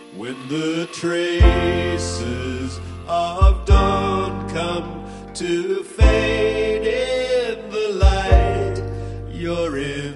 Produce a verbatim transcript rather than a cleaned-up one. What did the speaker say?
When the traces of dawn come to fade in the light, you're in